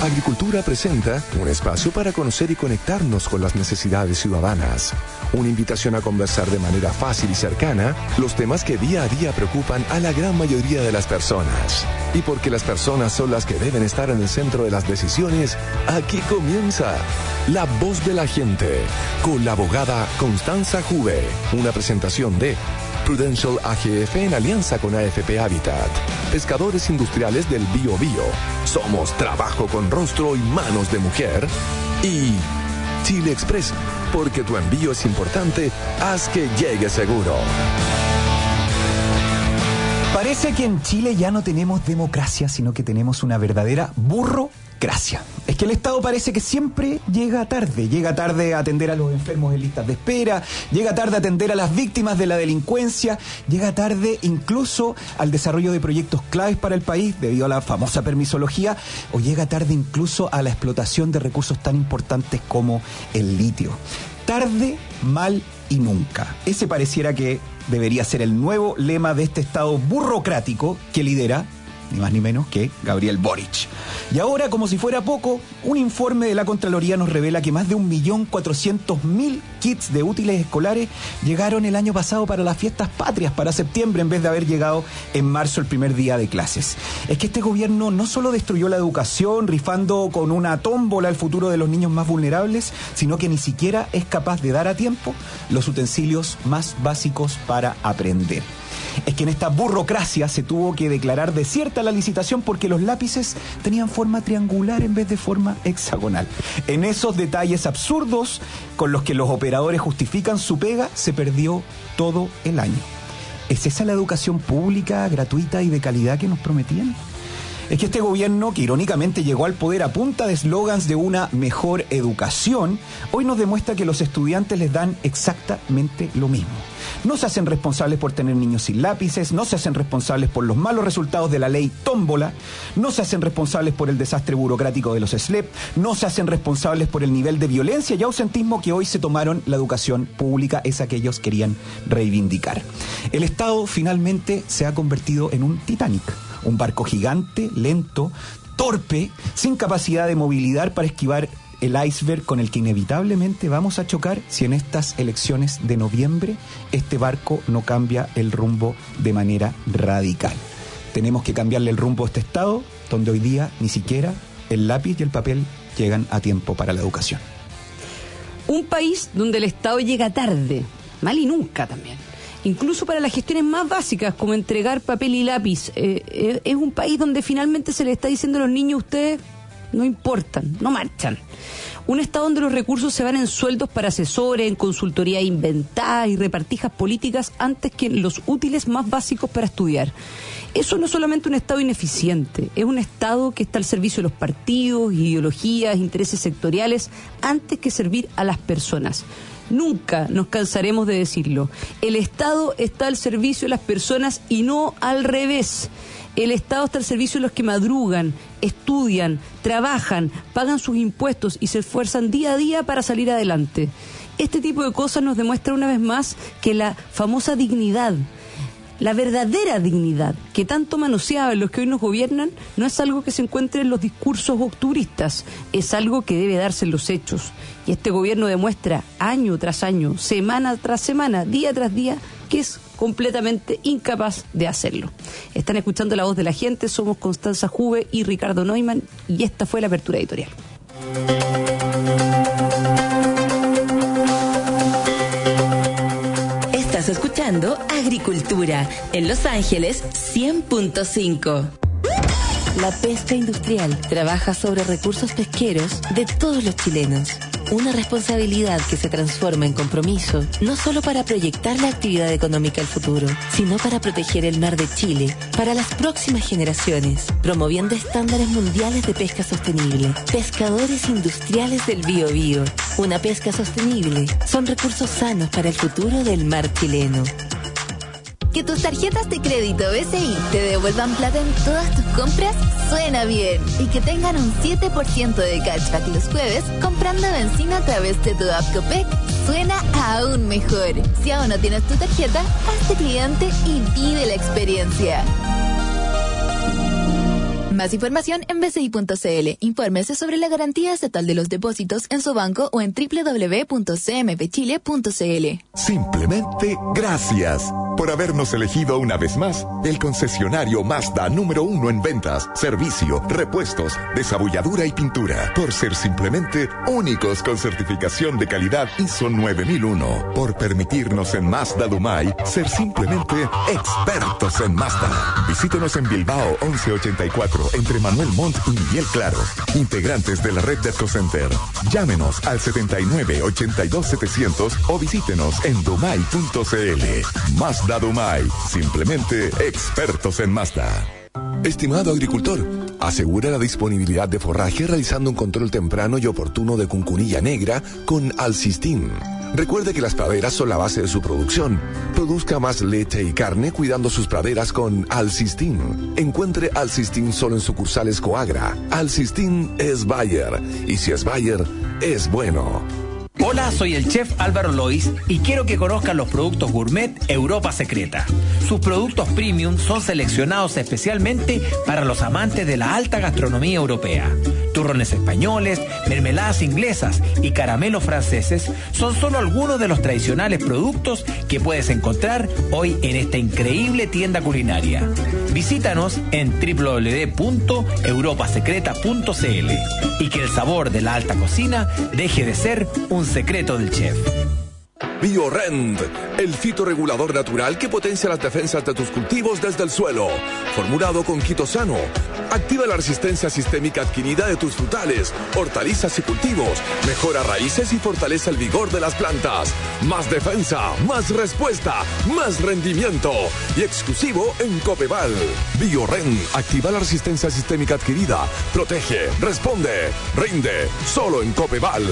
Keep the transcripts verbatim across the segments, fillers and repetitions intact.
Agricultura presenta un espacio para conocer y conectarnos con las necesidades ciudadanas. Una invitación a conversar de manera fácil y cercana los temas que día a día preocupan a la gran mayoría de las personas. Y porque las personas son las que deben estar en el centro de las decisiones, aquí comienza La Voz de la Gente, con la abogada Constanza Juve. Una presentación de Prudential A G F en alianza con A F P Habitat. Pescadores industriales del Bío Bío. Somos trabajo con rostro y manos de mujer. Y Chile Express, porque tu envío es importante, haz que llegue seguro. Parece que en Chile ya no tenemos democracia, sino que tenemos una verdadera burrocracia. Es que el Estado parece que siempre llega tarde. Llega tarde a atender a los enfermos en listas de espera, llega tarde a atender a las víctimas de la delincuencia, llega tarde incluso al desarrollo de proyectos claves para el país debido a la famosa permisología, o llega tarde incluso a la explotación de recursos tan importantes como el litio. Tarde, mal y nunca. Ese pareciera que debería ser el nuevo lema de este Estado burocrático que lidera ni más ni menos que Gabriel Boric. Y ahora, como si fuera poco, un informe de la Contraloría nos revela que más de un millón cuatrocientos mil kits de útiles escolares llegaron el año pasado para las fiestas patrias, para septiembre, en vez de haber llegado en marzo, el primer día de clases. Es que este gobierno no solo destruyó la educación, rifando con una tómbola el futuro de los niños más vulnerables, sino que ni siquiera es capaz de dar a tiempo los utensilios más básicos para aprender. Es que en esta burocracia se tuvo que declarar desierta la licitación porque los lápices tenían forma triangular en vez de forma hexagonal. En esos detalles absurdos con los que los operadores justifican su pega, se perdió todo el año. ¿Es esa la educación pública, gratuita y de calidad que nos prometían? Es que este gobierno, que irónicamente llegó al poder a punta de eslogans de una mejor educación, hoy nos demuestra que los estudiantes les dan exactamente lo mismo. No se hacen responsables por tener niños sin lápices, no se hacen responsables por los malos resultados de la ley tómbola, no se hacen responsables por el desastre burocrático de los S L E P, no se hacen responsables por el nivel de violencia y ausentismo que hoy se tomaron la educación pública, esa que ellos querían reivindicar. El Estado finalmente se ha convertido en un Titanic. Un barco gigante, lento, torpe, sin capacidad de movilidad para esquivar el iceberg con el que inevitablemente vamos a chocar si en estas elecciones de noviembre este barco no cambia el rumbo de manera radical. Tenemos que cambiarle el rumbo a este Estado, donde hoy día ni siquiera el lápiz y el papel llegan a tiempo para la educación. Un país donde el Estado llega tarde, mal y nunca también. Incluso para las gestiones más básicas, como entregar papel y lápiz. Eh, eh, es un país donde finalmente se le está diciendo a los niños, ustedes no importan, no marchan. Un Estado donde los recursos se van en sueldos para asesores, en consultoría inventada y repartijas políticas antes que en los útiles más básicos para estudiar. Eso no es solamente un Estado ineficiente, es un Estado que está al servicio de los partidos, ideologías, intereses sectoriales, antes que servir a las personas. Nunca nos cansaremos de decirlo. El Estado está al servicio de las personas y no al revés. El Estado está al servicio de los que madrugan, estudian, trabajan, pagan sus impuestos y se esfuerzan día a día para salir adelante. Este tipo de cosas nos demuestra una vez más que la famosa dignidad, la verdadera dignidad que tanto manoseaban los que hoy nos gobiernan, no es algo que se encuentre en los discursos octubristas, es algo que debe darse en los hechos. Y este gobierno demuestra año tras año, semana tras semana, día tras día, que es completamente incapaz de hacerlo. Están escuchando La Voz de la Gente, somos Constanza Juve y Ricardo Neumann, y esta fue la apertura editorial. Estás escuchando Agricultura en Los Ángeles cien punto cinco. La pesca industrial trabaja sobre recursos pesqueros de todos los chilenos. Una responsabilidad que se transforma en compromiso, no solo para proyectar la actividad económica al futuro, sino para proteger el mar de Chile para las próximas generaciones, promoviendo estándares mundiales de pesca sostenible. Pescadores industriales del Bío Bío. Una pesca sostenible son recursos sanos para el futuro del mar chileno. Que tus tarjetas de crédito B C I te devuelvan plata en todas tus compras suena bien. Y que tengan un siete por ciento de cashback los jueves comprando benzina a través de tu app Copec suena aún mejor. Si aún no tienes tu tarjeta, hazte cliente y vive la experiencia. Más información en b c i punto c l. Infórmese sobre la garantía estatal de los depósitos en su banco o en w w w punto c m p chile punto c l. Simplemente gracias por habernos elegido una vez más el concesionario Mazda número uno en ventas, servicio, repuestos, desabulladura y pintura. Por ser simplemente únicos con certificación de calidad I S O nueve mil uno. Por permitirnos en Mazda Dumay ser simplemente expertos en Mazda. Visítenos en Bilbao once ochenta y cuatro entre Manuel Montt y Miguel Claro. Integrantes de la red de Ecocenter. Llámenos al setenta y nueve ochenta y dos setecientos o visítenos en dumay punto c l. Mazda Dumay, simplemente expertos en Mazda. Estimado agricultor, asegura la disponibilidad de forraje realizando un control temprano y oportuno de cuncunilla negra con Alcistin. Recuerde que las praderas son la base de su producción. Produzca más leche y carne cuidando sus praderas con Alcistin. Encuentre Alcistin solo en sucursales Coagra. Alcistin es Bayer. Y si es Bayer, es bueno. Hola, soy el chef Álvaro Lois y quiero que conozcan los productos gourmet Europa Secreta. Sus productos premium son seleccionados especialmente para los amantes de la alta gastronomía europea. Turrones españoles, mermeladas inglesas y caramelos franceses son solo algunos de los tradicionales productos que puedes encontrar hoy en esta increíble tienda culinaria. Visítanos en w w w punto europa secreta punto c l y que el sabor de la alta cocina deje de ser un secreto del chef. BioRend, el fitorregulador natural que potencia las defensas de tus cultivos desde el suelo. Formulado con quitosano, activa la resistencia sistémica adquirida de tus frutales, hortalizas y cultivos, mejora raíces y fortalece el vigor de las plantas. Más defensa, más respuesta, más rendimiento. Y exclusivo en Copeval. BioRend activa la resistencia sistémica adquirida, protege, responde, rinde, solo en Copeval.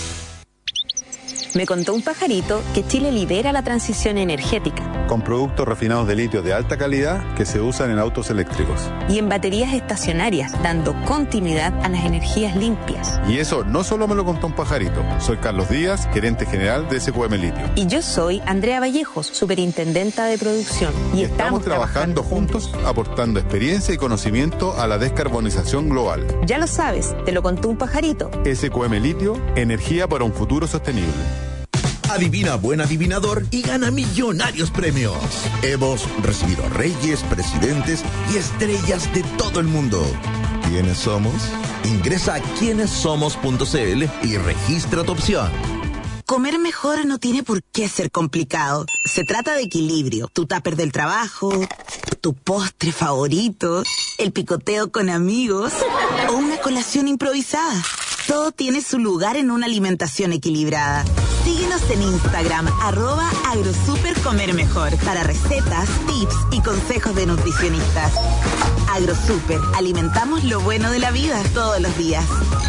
Me contó un pajarito que Chile lidera la transición energética. Con productos refinados de litio de alta calidad que se usan en autos eléctricos. Y en baterías estacionarias, dando continuidad a las energías limpias. Y eso no solo me lo contó un pajarito. Soy Carlos Díaz, gerente general de S Q M Litio. Y yo soy Andrea Vallejos, superintendenta de producción. Y, y estamos, estamos trabajando, trabajando juntos, aportando experiencia y conocimiento a la descarbonización global. Ya lo sabes, te lo contó un pajarito. S Q M Litio, energía para un futuro sostenible. Adivina buen adivinador y gana millonarios premios. Hemos recibido reyes, presidentes y estrellas de todo el mundo. ¿Quiénes somos? Ingresa a quiénes somos punto c l y registra tu opción. Comer mejor no tiene por qué ser complicado. Se trata de equilibrio. Tu tupper del trabajo, tu postre favorito, el picoteo con amigos o una colación improvisada. Todo tiene su lugar en una alimentación equilibrada. Síguenos en Instagram, arroba agrosupercomermejor, para recetas, tips y consejos de nutricionistas. Agrosuper, alimentamos lo bueno de la vida todos los días.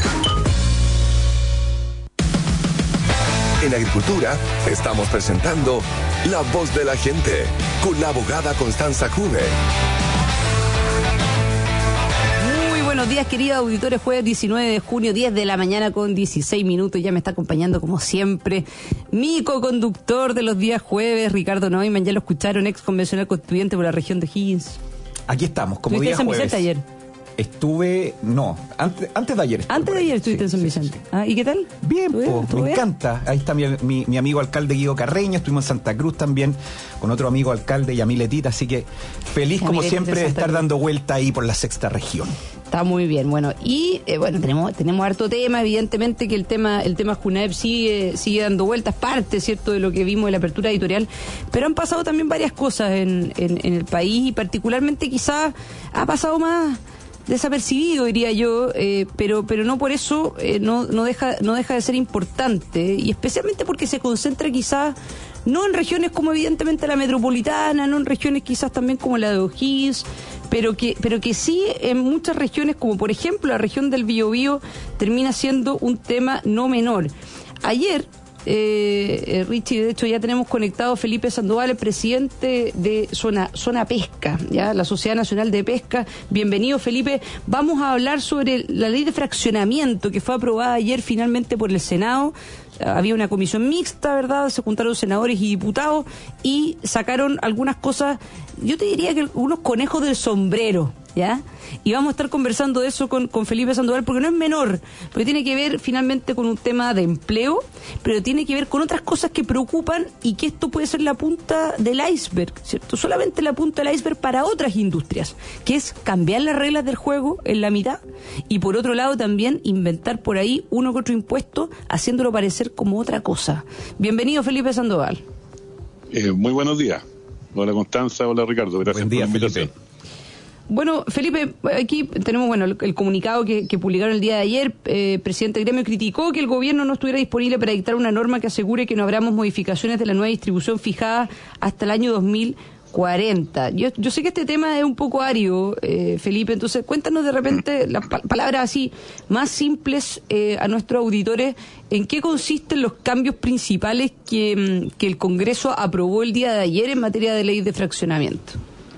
En Agricultura estamos presentando La Voz de la Gente con la abogada Constanza Cube. Buenos días, queridos auditores. Jueves diecinueve de junio, diez de la mañana con dieciséis minutos. Ya me está acompañando, como siempre, mi co-conductor de los días jueves, Ricardo Neumann. Ya lo escucharon, ex convencional constituyente por la región de Higgins. Aquí estamos, como día jueves. ¿Estuviste en San Vicente ayer? Estuve, no, antes, antes de ayer. Antes de ayer estuviste sí, en San Vicente. Sí, sí. Ah, ¿y qué tal? Bien, po, me bien? encanta. Ahí está mi, mi, mi amigo alcalde Guido Carreño, estuvimos en Santa Cruz también, con otro amigo alcalde, Yamiletita, así que feliz como siempre de estar dando vuelta ahí por la sexta región. Está muy bien, bueno, y eh, bueno, tenemos tenemos harto tema, evidentemente que el tema el tema Junaep sigue sigue dando vueltas, parte, ¿cierto?, de lo que vimos en la apertura editorial, pero han pasado también varias cosas en, en, en el país y particularmente quizás ha pasado más desapercibido, diría yo, eh, pero pero no por eso eh, no no deja no deja de ser importante, y especialmente porque se concentra quizás no en regiones como evidentemente la metropolitana, no en regiones quizás también como la de O'Higgins, pero que pero que sí en muchas regiones, como por ejemplo la región del Biobío, termina siendo un tema no menor. Ayer, eh, Richie, de hecho ya tenemos conectado a Felipe Sandoval, el presidente de Zona, Zona Pesca, ya la Sociedad Nacional de Pesca. Bienvenido, Felipe. Vamos a hablar sobre la ley de fraccionamiento que fue aprobada ayer finalmente por el Senado. Había una comisión mixta, ¿verdad? Se juntaron senadores y diputados y sacaron algunas cosas, yo te diría que unos conejos del sombrero, ¿ya? Y vamos a estar conversando de eso con, con Felipe Sandoval, porque no es menor, porque tiene que ver finalmente con un tema de empleo, pero tiene que ver con otras cosas que preocupan y que esto puede ser la punta del iceberg, ¿cierto? Solamente la punta del iceberg para otras industrias, que es cambiar las reglas del juego en la mitad y por otro lado también inventar por ahí uno que otro impuesto, haciéndolo parecer como otra cosa. Bienvenido, Felipe Sandoval. Eh, muy buenos días. Hola Constanza, hola Ricardo, gracias Buen día, por la invitación. Felipe. Bueno, Felipe, aquí tenemos bueno el, el comunicado que, que publicaron el día de ayer. Eh, el presidente del gremio criticó que el gobierno no estuviera disponible para dictar una norma que asegure que no habrá modificaciones de la nueva distribución fijada hasta el año dos mil cuarenta. Yo, yo sé que este tema es un poco árido, eh, Felipe, entonces cuéntanos de repente las pa- palabras así más simples eh, a nuestros auditores, en qué consisten los cambios principales que, que el Congreso aprobó el día de ayer en materia de ley de fraccionamiento.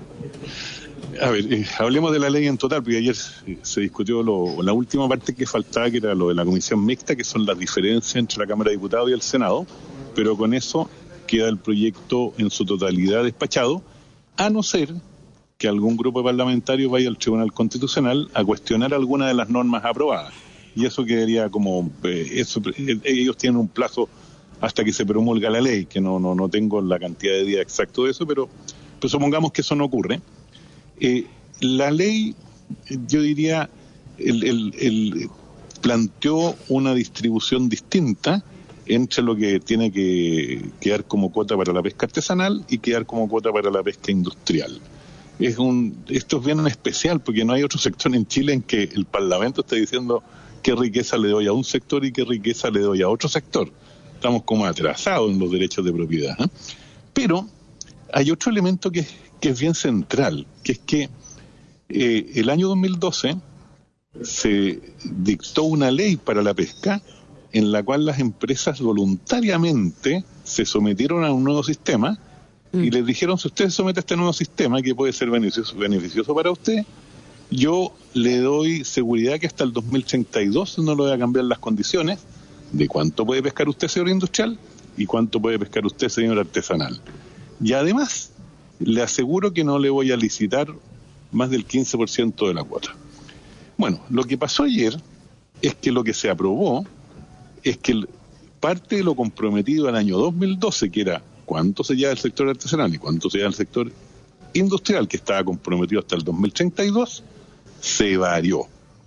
A ver, eh, hablemos de la ley en total, porque ayer se, se discutió lo, la última parte que faltaba, que era lo de la comisión mixta, que son las diferencias entre la Cámara de Diputados y el Senado, pero con eso queda el proyecto en su totalidad despachado, a no ser que algún grupo parlamentario vaya al Tribunal Constitucional a cuestionar alguna de las normas aprobadas. Y eso quedaría como, eh, eso, eh, ellos tienen un plazo hasta que se promulga la ley, que no, no, no tengo la cantidad de días exacto de eso, pero pues supongamos que eso no ocurre. Eh, la ley, yo diría, el, el, el planteó una distribución distinta entre lo que tiene que quedar como cuota para la pesca artesanal y quedar como cuota para la pesca industrial. Es un, esto es bien especial porque no hay otro sector en Chile en que el Parlamento esté diciendo qué riqueza le doy a un sector y qué riqueza le doy a otro sector. Estamos como atrasados en los derechos de propiedad, ¿eh? Pero hay otro elemento que, que es bien central, que es que eh, el año dos mil doce se dictó una ley para la pesca en la cual las empresas voluntariamente se sometieron a un nuevo sistema mm. y les dijeron, si usted se somete a este nuevo sistema que puede ser beneficioso, beneficioso para usted, yo le doy seguridad que hasta el dos mil treinta y dos no le voy a cambiar las condiciones de cuánto puede pescar usted, señor industrial, y cuánto puede pescar usted, señor artesanal. Y además, le aseguro que no le voy a licitar más del quince por ciento de la cuota. Bueno, lo que pasó ayer es que lo que se aprobó es que el, parte de lo comprometido al año dos mil doce, que era cuánto se lleva el sector artesanal y cuánto se lleva el sector industrial, que estaba comprometido hasta el dos mil treinta y dos, se varió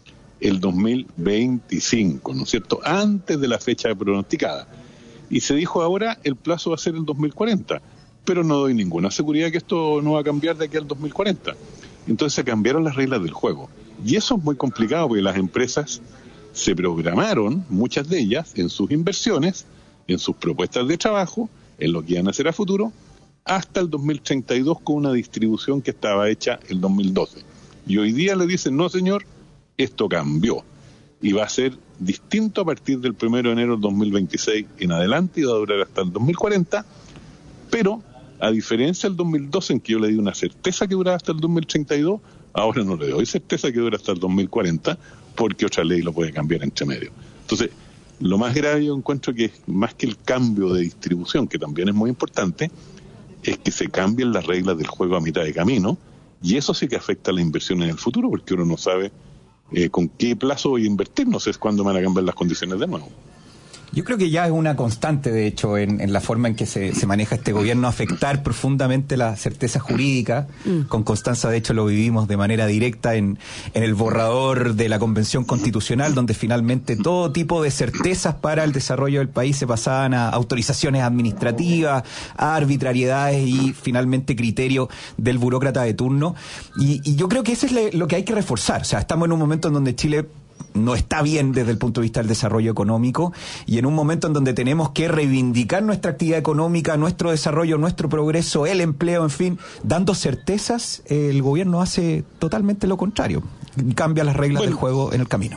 el dos mil veinticinco, ¿no es cierto?, antes de la fecha pronosticada. Y se dijo ahora el plazo va a ser el dos mil cuarenta, pero no doy ninguna seguridad que esto no va a cambiar de aquí al dos mil cuarenta. Entonces se cambiaron las reglas del juego. Y eso es muy complicado porque las empresas se programaron, muchas de ellas, en sus inversiones, en sus propuestas de trabajo, en lo que iban a hacer a futuro, hasta el dos mil treinta y dos con una distribución que estaba hecha el dos mil doce. Y hoy día le dicen, no señor, esto cambió. Y va a ser distinto a partir del primero de enero del dos mil veintiséis en adelante y va a durar hasta el dos mil cuarenta, pero a diferencia del dos mil doce en que yo le di una certeza que duraba hasta el dos mil treinta y dos, ahora no le doy certeza que dura hasta el dos mil cuarenta porque otra ley lo puede cambiar entre medio. Entonces, lo más grave yo encuentro que más que el cambio de distribución, que también es muy importante, es que se cambien las reglas del juego a mitad de camino, y eso sí que afecta a la inversión en el futuro, porque uno no sabe eh, con qué plazo voy a invertir, no sé cuándo van a cambiar las condiciones de nuevo. Yo creo que ya es una constante, de hecho, en, en la forma en que se, se maneja este gobierno, afectar profundamente la certeza jurídica. Mm. Con Constanza, de hecho, lo vivimos de manera directa en, en el borrador de la Convención Constitucional, donde finalmente todo tipo de certezas para el desarrollo del país se pasaban a autorizaciones administrativas, a arbitrariedades y finalmente criterio del burócrata de turno. Y, y yo creo que eso es lo que hay que reforzar. O sea, estamos en un momento en donde Chile no está bien desde el punto de vista del desarrollo económico y en un momento en donde tenemos que reivindicar nuestra actividad económica, nuestro desarrollo, nuestro progreso, el empleo, en fin, dando certezas, eh, el gobierno hace totalmente lo contrario, cambia las reglas bueno, del juego en el camino.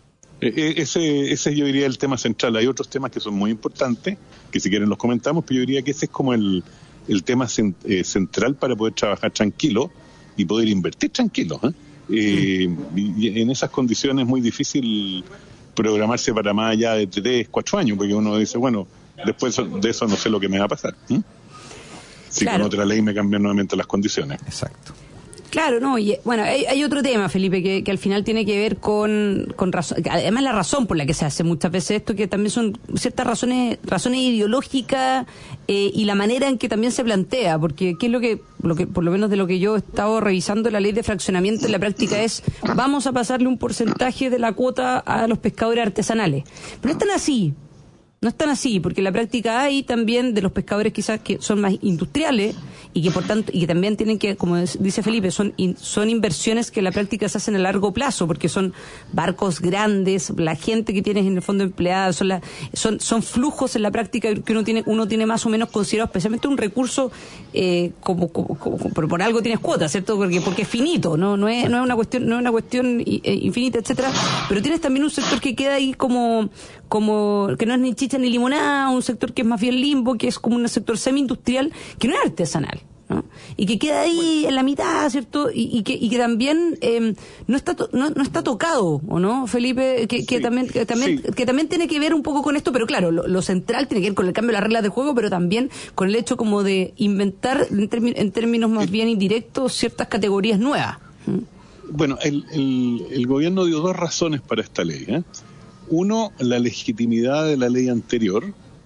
Eh, ese, ese yo diría el tema central. Hay otros temas que son muy importantes, que si quieren los comentamos, pero yo diría que ese es como el, el tema cent, eh, central para poder trabajar tranquilo y poder invertir tranquilo, ¿eh? Eh, y en esas condiciones es muy difícil programarse para más allá de tres, cuatro años, porque uno dice, bueno, después de eso no sé lo que me va a pasar. ¿Mm? Si claro. Con otra ley me cambian nuevamente las condiciones. Exacto. Claro, no, y bueno, hay, hay otro tema, Felipe, que, que al final tiene que ver con, con razón, además la razón por la que se hace muchas veces esto, que también son ciertas razones, razones ideológicas eh, y la manera en que también se plantea, porque qué es lo que, lo que, por lo menos de lo que yo he estado revisando, la ley de fraccionamiento en la práctica es, vamos a pasarle un porcentaje de la cuota a los pescadores artesanales, pero no es tan así. No es tan así, porque en la práctica hay también de los pescadores quizás que son más industriales y que por tanto y que también tienen que, como dice Felipe, son in, son inversiones que en la práctica se hacen a largo plazo, porque son barcos grandes, la gente que tienes en el fondo empleada, son la, son son flujos en la práctica que uno tiene uno tiene más o menos considerado, especialmente un recurso eh, como, como, como por, por algo tienes cuotas, ¿cierto? Porque porque es finito, no no es no es una cuestión no es una cuestión infinita, etcétera, pero tienes también un sector que queda ahí como como que no es ni chicha ni limonada, un sector que es más bien limbo, que es como un sector semi-industrial, que no es artesanal, ¿no? Y que queda ahí en la mitad, ¿cierto? Y, y que y que también eh, no está to, no, no está tocado, ¿o no, Felipe? Que, que sí, también que también sí. que también tiene que ver un poco con esto, pero claro, lo, lo central tiene que ver con el cambio de las reglas del juego, pero también con el hecho como de inventar en, termi, en términos más bien indirectos ciertas categorías nuevas. Bueno, el, el, el gobierno dio dos razones para esta ley, ¿eh? Uno, la legitimidad de la ley anterior,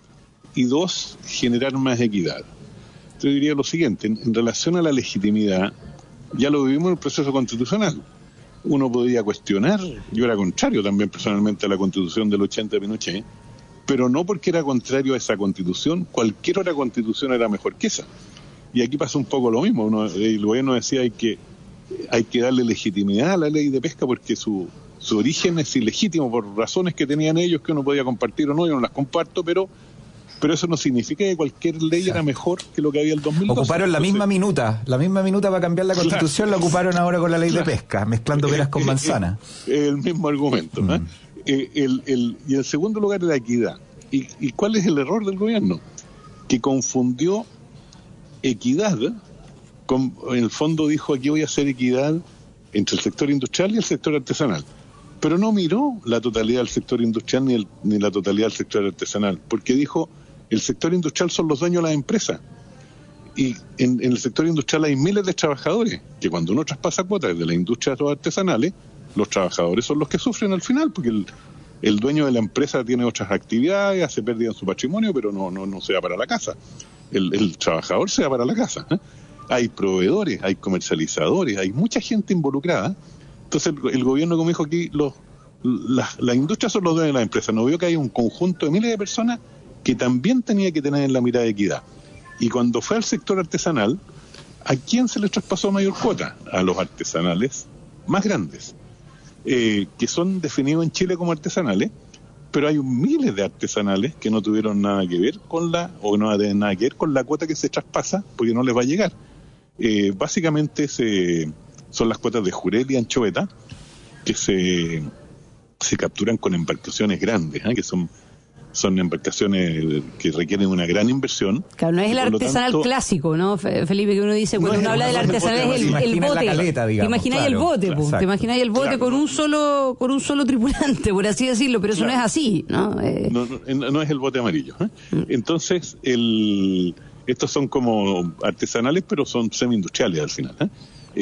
y dos, generar más equidad. Yo diría lo siguiente, en, en relación a la legitimidad, ya lo vivimos en el proceso constitucional. Uno podría cuestionar, yo era contrario también personalmente a la constitución del ochenta de Pinochet, pero no porque era contrario a esa constitución, cualquier otra constitución era mejor que esa. Y aquí pasa un poco lo mismo, uno, el gobierno decía hay que, hay que darle legitimidad a la ley de pesca porque su... su origen es ilegítimo por razones que tenían ellos que uno podía compartir o no, yo no las comparto, pero pero eso no significa que cualquier ley era mejor que lo que había el dos mil doce. Ocuparon la Entonces, misma minuta, la misma minuta para cambiar la Constitución, claro, la ocuparon ahora con la ley claro. de pesca, mezclando peras con manzanas. El, el, el mismo argumento. Mm. ¿eh? El, el, el, y en segundo lugar, la equidad. ¿Y, ¿Y cuál es el error del gobierno? Que confundió equidad con, en el fondo dijo, aquí voy a hacer equidad entre el sector industrial y el sector artesanal. Pero no miró la totalidad del sector industrial ni, el, ni la totalidad del sector artesanal, porque dijo, el sector industrial son los dueños de las empresas. Y en, en el sector industrial hay miles de trabajadores, que cuando uno traspasa cuotas de las industrias artesanales, los trabajadores son los que sufren al final, porque el, el dueño de la empresa tiene otras actividades, hace pérdida en su patrimonio, pero no, no, no se va para la casa. El, el trabajador se va para la casa. ¿eh? Hay proveedores, hay comercializadores, hay mucha gente involucrada. Entonces el, el gobierno, como dijo aquí, los, las, las industrias son los dueños de las empresas. No vio que hay un conjunto de miles de personas que también tenía que tener en la mirada de equidad. Y cuando fue al sector artesanal, ¿a quién se les traspasó mayor cuota? A los artesanales más grandes, eh, que son definidos en Chile como artesanales, pero hay miles de artesanales que no tuvieron nada que ver con la, o no tienen nada que ver con la cuota que se traspasa, porque no les va a llegar. Eh, básicamente se... son las cuotas de jurel y anchoveta que se se capturan con embarcaciones grandes, ¿eh? que son son embarcaciones que requieren una gran inversión. Claro, no es el artesanal tanto, clásico, ¿no, Felipe? Que uno dice, cuando no uno habla del artesanal es el, el bote. Caleta, digamos, te imagináis claro, el bote, claro, te imagináis el bote claro, con un solo con un solo tripulante, por así decirlo, pero eso claro. no es así, ¿no? Eh... No, no, no es el bote amarillo. ¿eh? Mm. Entonces, el estos son como artesanales, pero son semi-industriales al final, ¿eh?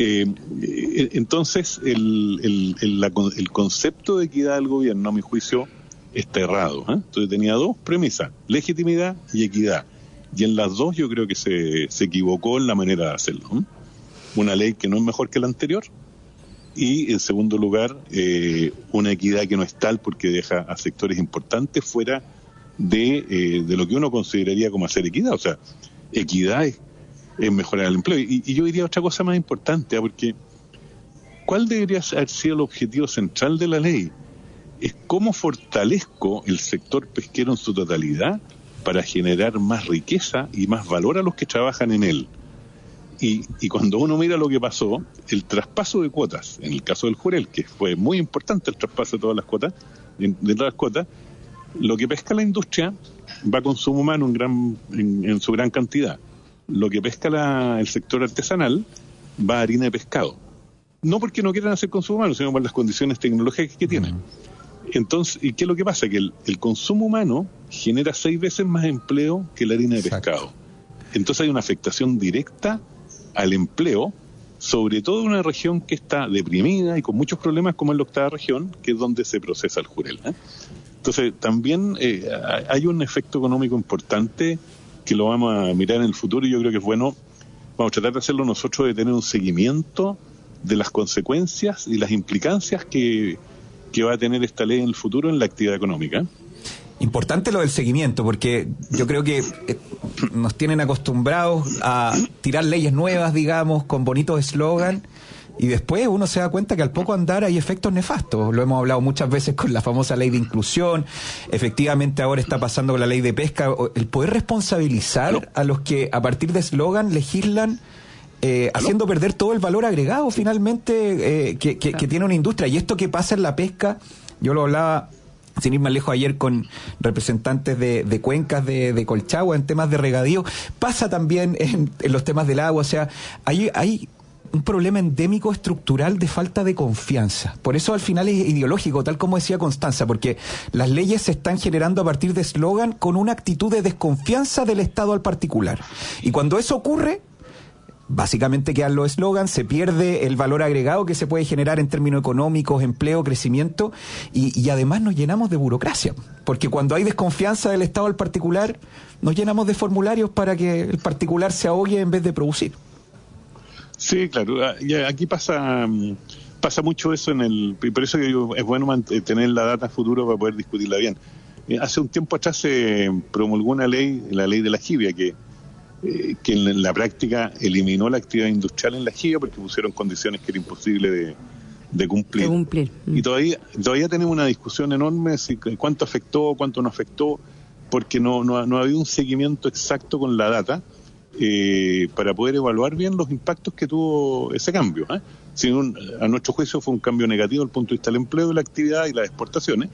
Eh, entonces el, el, el, la, el concepto de equidad del gobierno, a mi juicio, está errado, ¿eh? Entonces tenía dos premisas, legitimidad y equidad, y en las dos yo creo que se, se equivocó en la manera de hacerlo, ¿eh? Una ley que no es mejor que la anterior, y en segundo lugar eh, una equidad que no es tal porque deja a sectores importantes fuera de, eh, de lo que uno consideraría como hacer equidad. O sea, equidad es, es mejorar el empleo, y, y yo diría otra cosa más importante, ¿eh? Porque ¿cuál debería haber sido el objetivo central de la ley? Es cómo fortalezco el sector pesquero en su totalidad para generar más riqueza y más valor a los que trabajan en él. Y, y cuando uno mira lo que pasó, el traspaso de cuotas, en el caso del jurel, que fue muy importante el traspaso de todas las cuotas, de, de todas las cuotas, lo que pesca la industria va a consumo humano en, gran, en, en su gran cantidad. Lo que pesca la, el sector artesanal va a harina de pescado. No porque no quieran hacer consumo humano, sino por las condiciones tecnológicas que tienen. Uh-huh. Entonces, ¿y qué es lo que pasa? Que el, el consumo humano genera seis veces más empleo que la harina de Exacto. pescado. Entonces hay una afectación directa al empleo sobre todo en una región que está deprimida y con muchos problemas como es la octava región, que es donde se procesa el jurel, ¿eh? Entonces, también eh, hay un efecto económico importante que lo vamos a mirar en el futuro y yo creo que es bueno, vamos a tratar de hacerlo nosotros, de tener un seguimiento de las consecuencias y las implicancias que, que va a tener esta ley en el futuro en la actividad económica. Importante lo del seguimiento, porque yo creo que nos tienen acostumbrados a tirar leyes nuevas, digamos, con bonitos eslogan, y después uno se da cuenta que al poco andar hay efectos nefastos. Lo hemos hablado muchas veces con la famosa ley de inclusión, efectivamente ahora está pasando con la ley de pesca, el poder responsabilizar a los que a partir de eslogan legislan, eh, haciendo perder todo el valor agregado finalmente eh, que, que, que tiene una industria. Y esto que pasa en la pesca, yo lo hablaba sin ir más lejos ayer con representantes de, de cuencas de, de Colchagua en temas de regadío, pasa también en, en los temas del agua. O sea, hay, hay un problema endémico estructural de falta de confianza. Por eso al final es ideológico, tal como decía Constanza, porque las leyes se están generando a partir de eslogan con una actitud de desconfianza del Estado al particular. Y cuando eso ocurre, básicamente quedan los eslogans, se pierde el valor agregado que se puede generar en términos económicos, empleo, crecimiento, y, y además nos llenamos de burocracia, porque cuando hay desconfianza del Estado al particular, nos llenamos de formularios para que el particular se ahogue en vez de producir. Sí, claro, aquí pasa pasa mucho eso en el, y por eso que digo, es bueno tener la data futuro para poder discutirla bien. Hace un tiempo atrás se promulgó una ley, la ley de la jibia, que Eh, que en la práctica eliminó la actividad industrial en la jibia porque pusieron condiciones que era imposible de, de cumplir. De cumplir. Mm. Y todavía todavía tenemos una discusión enorme si cuánto afectó, cuánto no afectó, porque no no, no ha habido un seguimiento exacto con la data eh, para poder evaluar bien los impactos que tuvo ese cambio, ¿eh? Si un, a nuestro juicio fue un cambio negativo desde el punto de vista del empleo, la actividad y las exportaciones,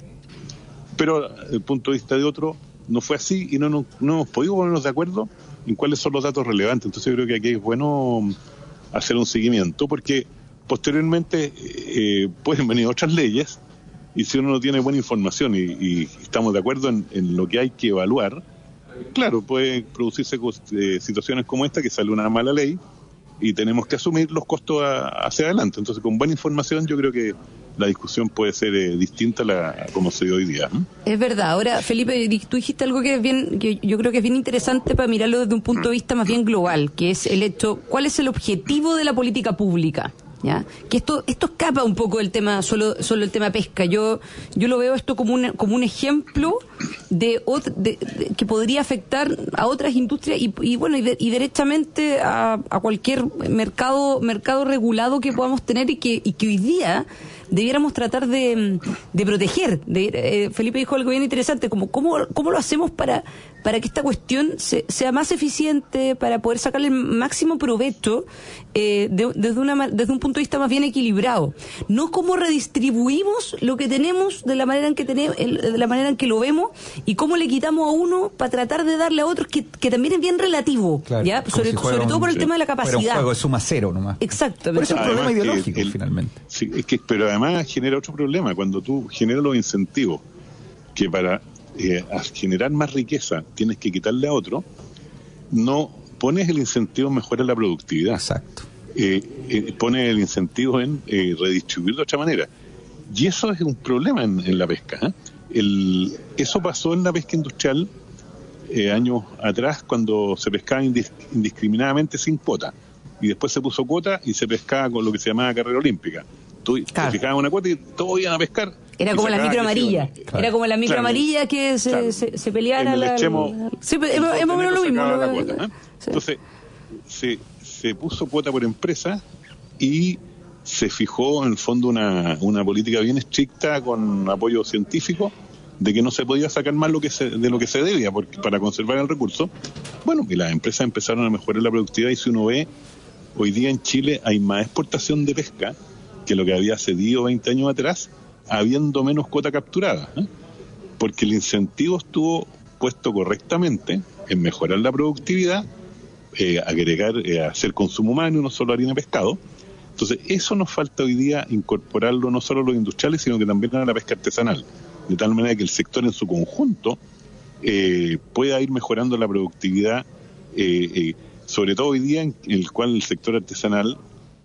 pero desde el punto de vista de otro no fue así y no, no, no hemos podido ponernos de acuerdo en cuáles son los datos relevantes. Entonces yo creo que aquí es bueno hacer un seguimiento porque posteriormente eh, pueden venir otras leyes y si uno no tiene buena información y, y estamos de acuerdo en, en lo que hay que evaluar, claro, puede producirse eh, situaciones como esta, que sale una mala ley y tenemos que asumir los costos a, hacia adelante. Entonces con buena información yo creo que la discusión puede ser eh, distinta a, la, a como se dio hoy día, ¿no? Es verdad. Ahora, Felipe, tú dijiste algo que es bien, que yo creo que es bien interesante para mirarlo desde un punto de vista más bien global, que es el hecho, ¿cuál es el objetivo de la política pública? ¿Ya? Que esto esto escapa un poco del tema, solo solo el tema pesca. Yo yo lo veo esto como un como un ejemplo de, de, de que podría afectar a otras industrias y, y bueno y, de, y derechamente a, a cualquier mercado mercado regulado que podamos tener y que y que hoy día debiéramos tratar de, de proteger. De, eh, Felipe dijo algo bien interesante, como cómo cómo lo hacemos para para que esta cuestión se, sea más eficiente, para poder sacarle el máximo provecho eh, de, desde una desde un punto de vista más bien equilibrado. No cómo redistribuimos lo que tenemos de la manera en que tenemos, de la manera en que lo vemos y cómo le quitamos a uno para tratar de darle a otros, que, que también es bien relativo, claro, ¿ya? Sobre, si sobre todo por el sí. tema de la capacidad. Pero un juego de suma cero nomás. Exacto. Por eso es un problema además ideológico, el, finalmente. Sí, es que, pero además genera otro problema. Cuando tú generas los incentivos que para eh, generar más riqueza tienes que quitarle a otro, no pones el incentivo en mejorar la productividad. Exacto. Eh, eh, pones el incentivo en eh, redistribuir de otra manera. Y eso es un problema en, en la pesca, ¿eh? El, eso pasó en la pesca industrial eh, años atrás, cuando se pescaba indis, indiscriminadamente sin cuota. Y después se puso cuota y se pescaba con lo que se llamaba carrera olímpica. Tú claro. te fijabas una cuota y todos iban a pescar. Era como la micro amarilla. Claro. Era como la micro claro. amarilla que se, claro. se, se peleara. En el la, extremo, la, sí, es más o menos lo mismo. La cuota, ¿eh? Sí. Entonces, se, se puso cuota por empresa y se fijó en el fondo una, una política bien estricta con apoyo científico de que no se podía sacar más lo que se, de lo que se debía porque, para conservar el recurso. Bueno, y las empresas empezaron a mejorar la productividad y si uno ve, hoy día en Chile hay más exportación de pesca que lo que había hace diez o veinte años atrás, habiendo menos cuota capturada, ¿eh? Porque el incentivo estuvo puesto correctamente en mejorar la productividad, eh, agregar, eh, hacer consumo humano y no solo harina de pescado. Entonces, eso nos falta hoy día incorporarlo no solo a los industriales, sino que también a la pesca artesanal, de tal manera que el sector en su conjunto eh, pueda ir mejorando la productividad, eh, eh, sobre todo hoy día en el cual el sector artesanal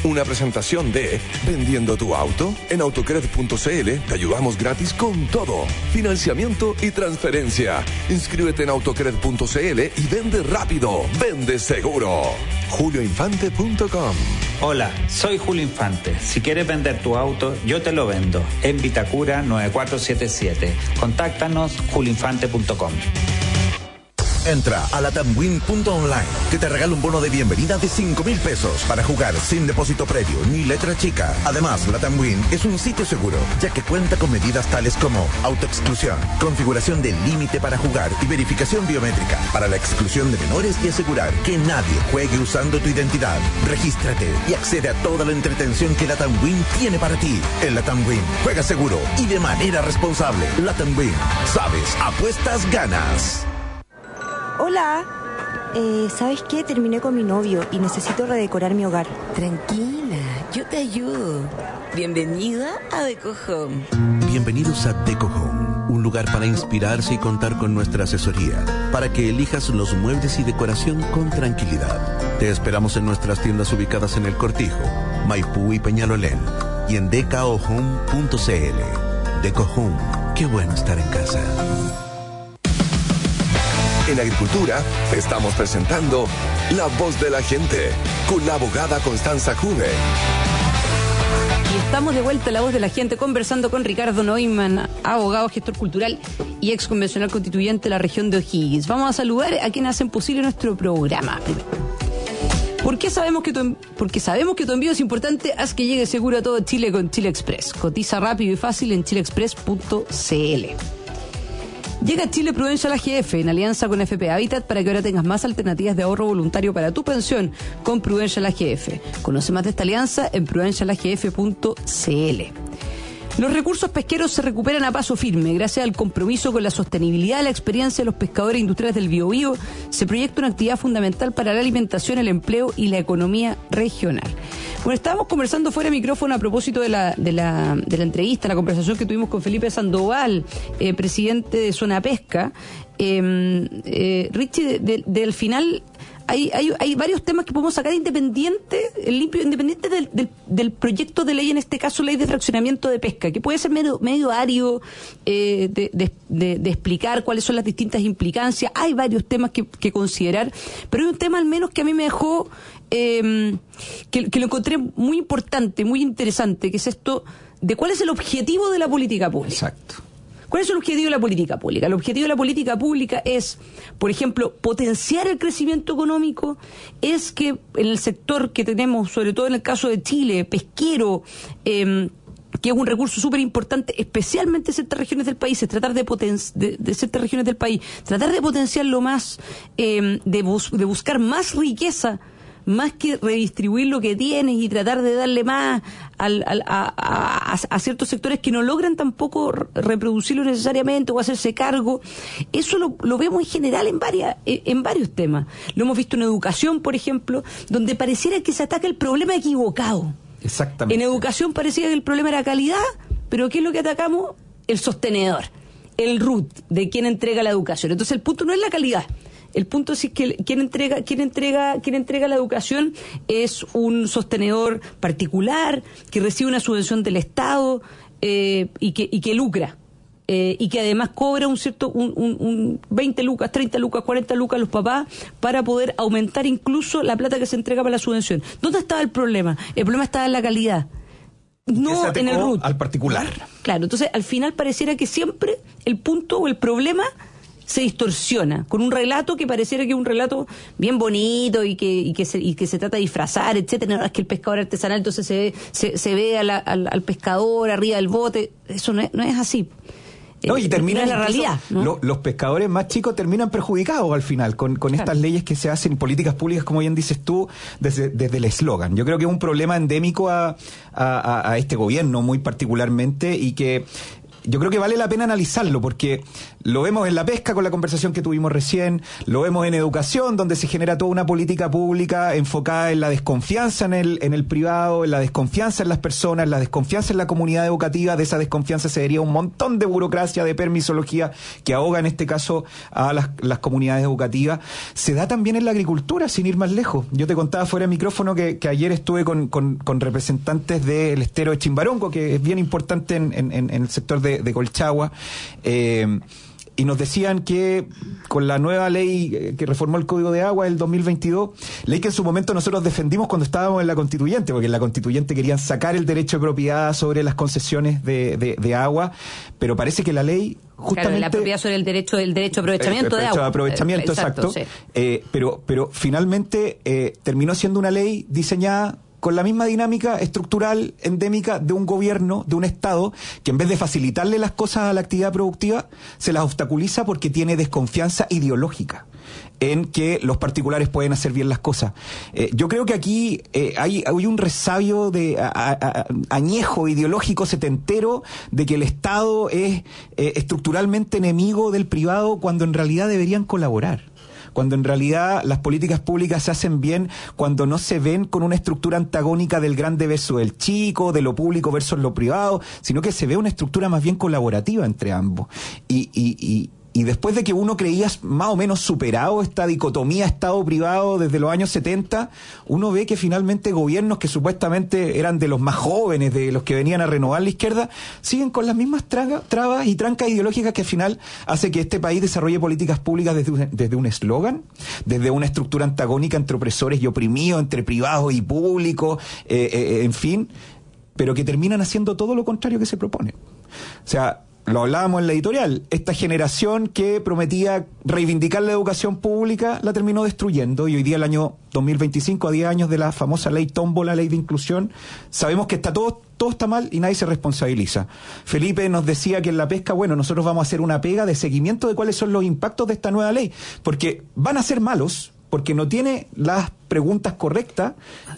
Una presentación de Vendiendo tu auto. En autocred punto cl te ayudamos gratis con todo. Financiamiento y transferencia. Inscríbete en autocred punto cl y vende rápido. Vende seguro. julio infante punto com. Hola, soy Julio Infante. Si quieres vender tu auto, yo te lo vendo. En Vitacura nueve cuatro siete siete. Contáctanos julio infante punto com. Entra a latamwin punto online, que te regala un bono de bienvenida de cinco mil pesos para jugar sin depósito previo ni letra chica. Además, Latamwin es un sitio seguro, ya que cuenta con medidas tales como autoexclusión, configuración del límite para jugar y verificación biométrica para la exclusión de menores y asegurar que nadie juegue usando tu identidad. Regístrate y accede a toda la entretención que Latamwin tiene para ti. En Latamwin, juega seguro y de manera responsable. Latamwin, sabes, apuestas, ganas. Hola, eh, ¿sabes qué? Terminé con mi novio y necesito redecorar mi hogar. Tranquila, yo te ayudo. Bienvenida a Deco Home. Bienvenidos a Deco Home, un lugar para inspirarse y contar con nuestra asesoría, para que elijas los muebles y decoración con tranquilidad. Te esperamos en nuestras tiendas ubicadas en El Cortijo, Maipú y Peñalolén, y en decao home punto cl. Deco Home, qué bueno estar en casa. En Agricultura estamos presentando La Voz de la Gente con la abogada Constanza Juve. Y estamos de vuelta a La Voz de la Gente conversando con Ricardo Neumann, abogado, gestor cultural y ex convencional constituyente de la región de O'Higgins. Vamos a saludar a quienes hacen posible nuestro programa. ¿Por qué sabemos que tu, porque sabemos que tu envío es importante? Haz que llegue seguro a todo Chile con Chile Express. Cotiza rápido y fácil en chile express punto cl. Llega a Chile Prudential A G F en alianza con F P Habitat para que ahora tengas más alternativas de ahorro voluntario para tu pensión con Prudential A G F. Conoce más de esta alianza en prudential a g f punto cl. Los recursos pesqueros se recuperan a paso firme. Gracias al compromiso con la sostenibilidad y la experiencia de los pescadores industriales del Biobío, se proyecta una actividad fundamental para la alimentación, el empleo y la economía regional. Bueno, estábamos conversando fuera de micrófono a propósito de la, de la, de la entrevista, la conversación que tuvimos con Felipe Sandoval, eh, presidente de Zona Pesca. Eh, eh, Richie, del de, de final... Hay, hay, hay varios temas que podemos sacar independiente, limpio, independiente del, del, del proyecto de ley, en este caso ley de fraccionamiento de pesca, que puede ser medio, medio árido eh, de, de, de, de explicar cuáles son las distintas implicancias. Hay varios temas que, que considerar, pero hay un tema al menos que a mí me dejó, eh, que, que lo encontré muy importante, muy interesante, que es esto de cuál es el objetivo de la política pública. Exacto. ¿Cuál es el objetivo de la política pública? El objetivo de la política pública es, por ejemplo, potenciar el crecimiento económico, es que en el sector que tenemos, sobre todo en el caso de Chile, pesquero, eh, que es un recurso súper importante, especialmente en ciertas regiones del país, es tratar de, poten- de, de ciertas regiones del país, tratar de potenciarlo más, eh, de, bus- de buscar más riqueza, más que redistribuir lo que tienes y tratar de darle más al, al, a, a, a ciertos sectores que no logran tampoco reproducirlo necesariamente o hacerse cargo. Eso lo, lo vemos en general en varias en varios temas. Lo hemos visto en educación, por ejemplo, donde pareciera que se ataca el problema equivocado. Exactamente. En educación parecía que el problema era calidad, pero ¿qué es lo que atacamos? El sostenedor, el root de quien entrega la educación. Entonces el punto no es la calidad. El punto es que quien entrega, quien entrega, quien entrega la educación es un sostenedor particular que recibe una subvención del Estado eh, y que y que lucra eh, y que además cobra un cierto un, un, un veinte lucas, treinta lucas, cuarenta lucas a los papás para poder aumentar incluso la plata que se entrega para la subvención. ¿Dónde estaba el problema? El problema estaba en la calidad. No en el root. Al particular. Claro, entonces al final pareciera que siempre el punto o el problema se distorsiona con un relato que pareciera que es un relato bien bonito y que y que se, y que se trata de disfrazar, etcétera. No, es que el pescador artesanal entonces se ve, se, se ve a la, al, al pescador arriba del bote. Eso no es, no es así. No, y termina la realidad, ¿no? Lo, los pescadores más chicos terminan perjudicados al final con, con claro. estas leyes que se hacen, políticas públicas, como bien dices tú, desde, desde el eslogan. Yo creo que es un problema endémico a, a, a este gobierno muy particularmente y que yo creo que vale la pena analizarlo, porque lo vemos en la pesca con la conversación que tuvimos recién, lo vemos en educación, donde se genera toda una política pública enfocada en la desconfianza en el, en el privado, en la desconfianza en las personas, en la desconfianza en la comunidad educativa. De esa desconfianza se deriva un montón de burocracia, de permisología, que ahoga en este caso a las, las comunidades educativas. Se da también en la agricultura, sin ir más lejos. Yo te contaba fuera de micrófono que, que ayer estuve con, con, con representantes del estero de Chimbarongo, que es bien importante en, en, en el sector de, de Colchagua, eh, y nos decían que con la nueva ley que reformó el Código de Agua del dos mil veintidós, ley que en su momento nosotros defendimos cuando estábamos en la Constituyente, porque en la Constituyente querían sacar el derecho de propiedad sobre las concesiones de, de, de agua, pero parece que la ley justamente... Claro, la propiedad sobre el derecho el derecho de aprovechamiento el, el de agua. De aprovechamiento, exacto. exacto. Sí. Eh, pero, pero finalmente eh, terminó siendo una ley diseñada con la misma dinámica estructural endémica de un gobierno, de un Estado, que en vez de facilitarle las cosas a la actividad productiva, se las obstaculiza porque tiene desconfianza ideológica en que los particulares pueden hacer bien las cosas. Eh, yo creo que aquí eh, hay, hay un resabio de a, a, añejo ideológico setentero de que el Estado es eh, estructuralmente enemigo del privado, cuando en realidad deberían colaborar. Cuando en realidad las políticas públicas se hacen bien cuando no se ven con una estructura antagónica del grande versus el chico, de lo público versus lo privado, sino que se ve una estructura más bien colaborativa entre ambos. Y, y, y Y después de que uno creía más o menos superado esta dicotomía Estado-privado desde los años setenta, uno ve que finalmente gobiernos que supuestamente eran de los más jóvenes, de los que venían a renovar la izquierda, siguen con las mismas traga, trabas y trancas ideológicas que al final hace que este país desarrolle políticas públicas desde un, desde un eslogan, desde una estructura antagónica entre opresores y oprimidos, entre privados y públicos, eh, eh, en fin, pero que terminan haciendo todo lo contrario que se propone. O sea, lo hablábamos en la editorial, esta generación que prometía reivindicar la educación pública la terminó destruyendo, y hoy día, el año dos mil veinticinco, a diez años de la famosa ley tómbola, ley de inclusión, sabemos que está todo, todo está mal y nadie se responsabiliza. Felipe nos decía que en la pesca, bueno, nosotros vamos a hacer una pega de seguimiento de cuáles son los impactos de esta nueva ley, porque van a ser malos, porque no tiene las preguntas correctas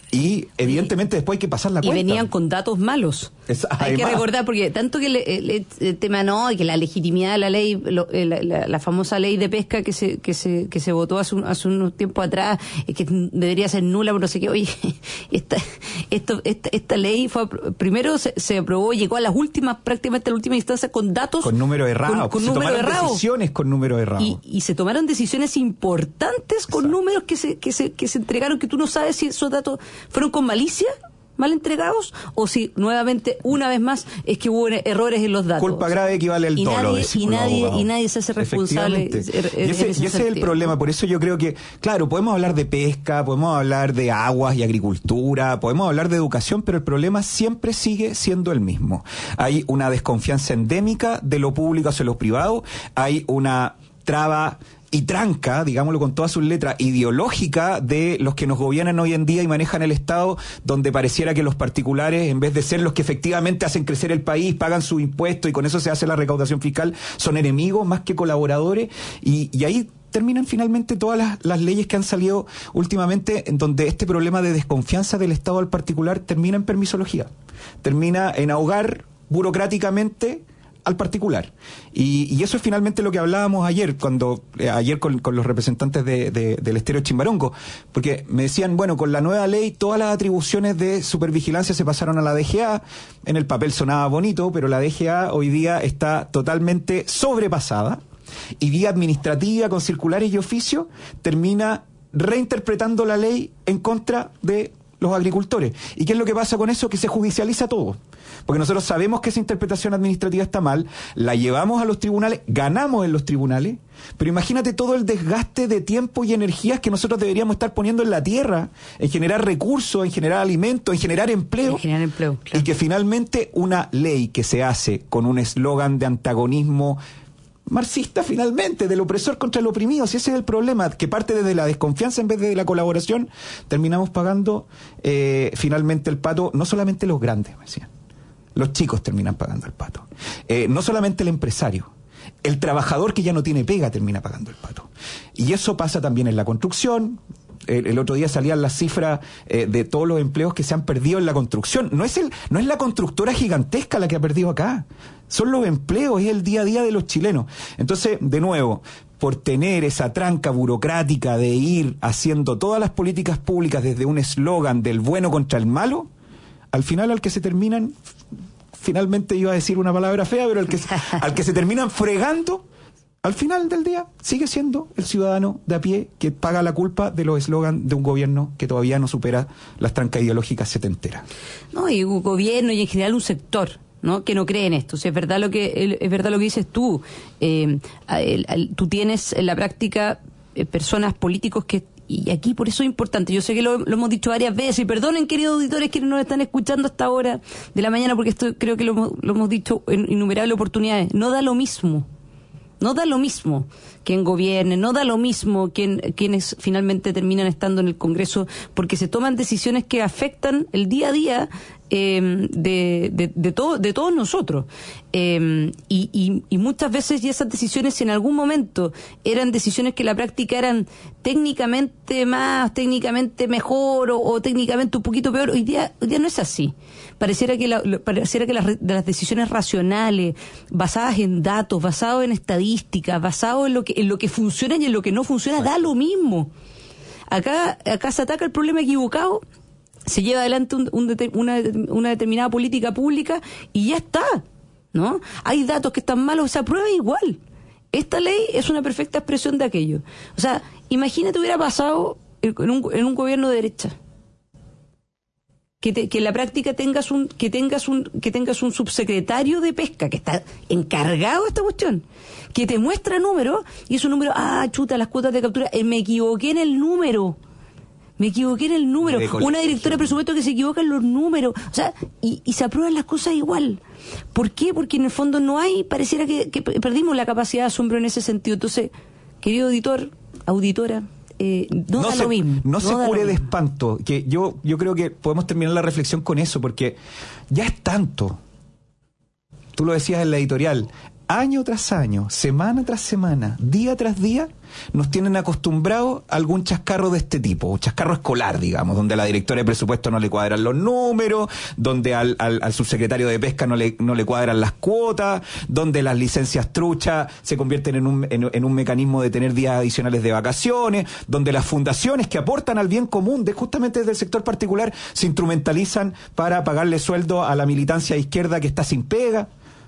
y evidentemente después hay que pasar la y cuenta. Y venían con datos malos. Es, hay que recordar, porque tanto que le, el, el tema no, y que la legitimidad de la ley, lo, la, la, la famosa ley de pesca que se que se que se votó hace, un, hace unos tiempos atrás, que debería ser nula, pero no sé qué, oye, esta, esto, esta, esta ley fue primero se, se aprobó, llegó a las últimas, prácticamente a la última instancia con datos. Con números errados. Con, con se número tomaron errado. decisiones con números errados. Y, y se tomaron decisiones importantes con Exacto. números que se, que se, que se entregaron, que tú no sabes si esos datos fueron con malicia, mal entregados, o si nuevamente, una vez más, es que hubo errores en los datos. Culpa grave equivale al dolo. Y nadie, y nadie se hace responsable. Y ese, en ese y ese es el problema. Por eso yo creo que, claro, podemos hablar de pesca, podemos hablar de aguas y agricultura, podemos hablar de educación, pero el problema siempre sigue siendo el mismo. Hay una desconfianza endémica de lo público hacia lo privado, hay una traba y tranca, digámoslo con todas sus letras, ideológica de los que nos gobiernan hoy en día y manejan el Estado, donde pareciera que los particulares, en vez de ser los que efectivamente hacen crecer el país, pagan su impuesto y con eso se hace la recaudación fiscal, son enemigos más que colaboradores, y, y ahí terminan finalmente todas las, las leyes que han salido últimamente, en donde este problema de desconfianza del Estado al particular termina en permisología, termina en ahogar burocráticamente al particular. Y, y eso es finalmente lo que hablábamos ayer, cuando eh, ayer con, con los representantes de, de, del estero de Chimbarongo, porque me decían, bueno, con la nueva ley todas las atribuciones de supervigilancia se pasaron a la D G A, en el papel sonaba bonito, pero la D G A hoy día está totalmente sobrepasada, y vía administrativa, con circulares y oficios, termina reinterpretando la ley en contra de los agricultores. ¿Y qué es lo que pasa con eso? Que se judicializa todo. Porque nosotros sabemos que esa interpretación administrativa está mal, la llevamos a los tribunales, ganamos en los tribunales, pero imagínate todo el desgaste de tiempo y energías que nosotros deberíamos estar poniendo en la tierra, en generar recursos, en generar alimentos, en generar empleo. En generar empleo, claro. Y que finalmente una ley que se hace con un eslogan de antagonismo marxista, finalmente, del opresor contra el oprimido, si ese es el problema, que parte desde la desconfianza en vez de la colaboración, terminamos pagando eh, finalmente el pato, no solamente los grandes, me decían, los chicos terminan pagando el pato, eh, no solamente el empresario, el trabajador que ya no tiene pega termina pagando el pato, y eso pasa también en la construcción, El, el otro día salían las cifras eh, de todos los empleos que se han perdido en la construcción. No es el, no es la constructora gigantesca la que ha perdido acá. Son los empleos, es el día a día de los chilenos. Entonces, de nuevo, por tener esa tranca burocrática de ir haciendo todas las políticas públicas desde un eslogan del bueno contra el malo, al final al que se terminan, finalmente iba a decir una palabra fea, pero al que, al que se terminan fregando, al final del día sigue siendo el ciudadano de a pie que paga la culpa de los eslogans de un gobierno que todavía no supera las trancas ideológicas setenteras. No, y un gobierno y en general un sector, ¿no?, que no cree en esto. O sea, es verdad lo que es verdad lo que dices tú. Eh, el, el, tú tienes en la práctica eh, personas políticos que, y aquí por eso es importante, yo sé que lo, lo hemos dicho varias veces, y perdonen, queridos auditores, que nos están escuchando hasta ahora de la mañana, porque esto creo que lo, hemos- lo hemos dicho en innumerables oportunidades. No da lo mismo. No da lo mismo quien gobierne, no da lo mismo quien, quienes finalmente terminan estando en el Congreso, porque se toman decisiones que afectan el día a día eh, de, de, de, todo, de todos nosotros. Eh, y, y, y muchas veces y esas decisiones en algún momento eran decisiones que en la práctica eran técnicamente más, técnicamente mejor o, o técnicamente un poquito peor. Hoy día, hoy día no es así. Pareciera que, la, lo- pareciera que las, re- de las decisiones racionales, basadas en datos, basadas en estadísticas, basadas en lo que en lo que funciona y en lo que no funciona, da lo mismo. Acá acá se ataca el problema equivocado, se lleva adelante un- un deter- una, una determinada política pública y ya está, ¿no? Hay datos que están malos, se aprueba igual. Esta ley es una perfecta expresión de aquello. O sea, imagínate hubiera pasado en un, en un gobierno de derecha. Que, te- que en la práctica tengas un que tengas un que tengas un subsecretario de pesca que está encargado de esta cuestión, que te muestra números y esos números, ah, chuta, las cuotas de captura, eh, me equivoqué en el número. Me equivoqué en el número. De colegio. Una directora de presupuesto que se equivoca en los números. O sea, y, y se aprueban las cosas igual. ¿Por qué? Porque en el fondo no hay, pareciera que, que perdimos la capacidad de asombro en ese sentido. Entonces, querido auditor, auditora, eh, no, da se, lo mismo. no se da lo cure de mismo. espanto, que yo, yo creo que podemos terminar la reflexión con eso, porque ya es tanto. Tú lo decías en la editorial, año tras año, semana tras semana, día tras día, nos tienen acostumbrados a algún chascarro de este tipo, un chascarro escolar, digamos, donde a la directora de presupuesto no le cuadran los números, donde al, al, al subsecretario de pesca no le, no le cuadran las cuotas, donde las licencias truchas se convierten en un, en, en un mecanismo de tener días adicionales de vacaciones, donde las fundaciones que aportan al bien común, de, justamente desde el sector particular, se instrumentalizan para pagarle sueldo a la militancia izquierda que está sin pega.